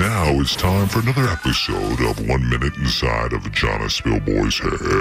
now it's time for another episode of 1 Minute Inside of Jonna Spillboy's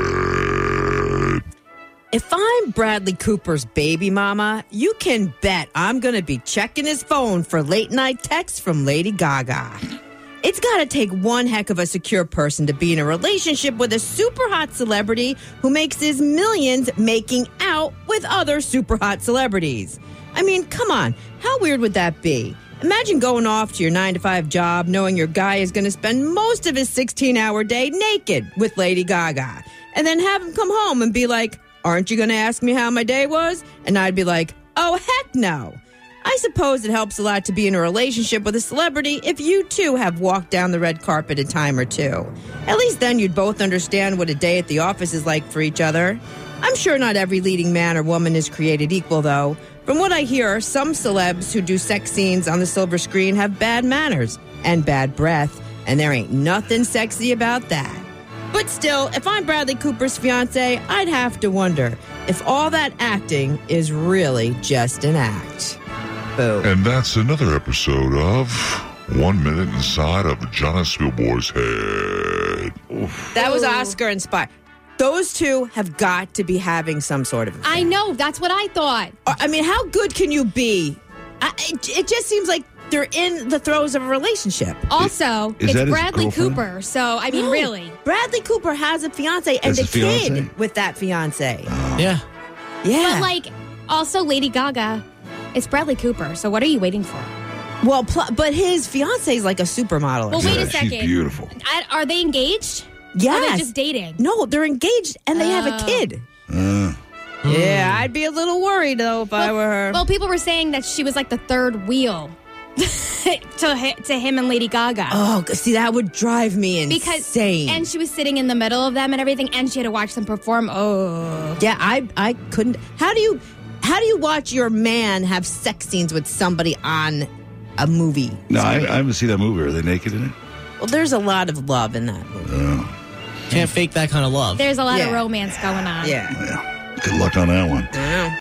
Head. If I'm Bradley Cooper's baby mama, you can bet I'm going to be checking his phone for late night texts from Lady Gaga. It's got to take one heck of a secure person to be in a relationship with a super hot celebrity who makes his millions making out with other super hot celebrities. I mean, come on, how weird would that be? Imagine going off to your 9-to-5 job knowing your guy is going to spend most of his 16-hour day naked with Lady Gaga, and then have him come home and be like, "Aren't you going to ask me how my day was?" And I'd be like, "Oh, heck no." I suppose it helps a lot to be in a relationship with a celebrity if you, too, have walked down the red carpet a time or two. At least then you'd both understand what a day at the office is like for each other. I'm sure not every leading man or woman is created equal, though. From what I hear, some celebs who do sex scenes on the silver screen have bad manners and bad breath, and there ain't nothing sexy about that. But still, if I'm Bradley Cooper's fiance, I'd have to wonder if all that acting is really just an act. Boo. And that's another episode of 1 Minute Inside of Jonna Spillboy's Head. Oof. That was Oscar inspired. Those two have got to be having some sort of affair. I know. That's what I thought. I mean, how good can you be? It just seems like they're in the throes of a relationship. Also, Is that it's his Bradley girlfriend? Cooper. So, I mean, really. Bradley Cooper has a fiance and Has a a kid fiance? with that fiance. Yeah. Yeah. But, like, also Lady Gaga. It's Bradley Cooper. So what are you waiting for? Well, but his fiance is like a supermodel. Or Well, something. wait a Yeah, second. she's beautiful. Are they engaged? Yes. Or are they just dating? No, they're engaged and they have a kid. Yeah, I'd be a little worried, though, if I were her. Well, people were saying that she was like the third wheel to him and Lady Gaga. Oh, see, that would drive me insane. And she was sitting in the middle of them and everything, and she had to watch them perform. Oh. Yeah, I couldn't. How do you watch your man have sex scenes with somebody on a movie? No, I haven't seen that movie. Are they naked in it? Well, there's a lot of love in that movie. Can't fake that kind of love. There's a lot of Yeah. romance going on. Yeah. Yeah. Good luck on that one. I know.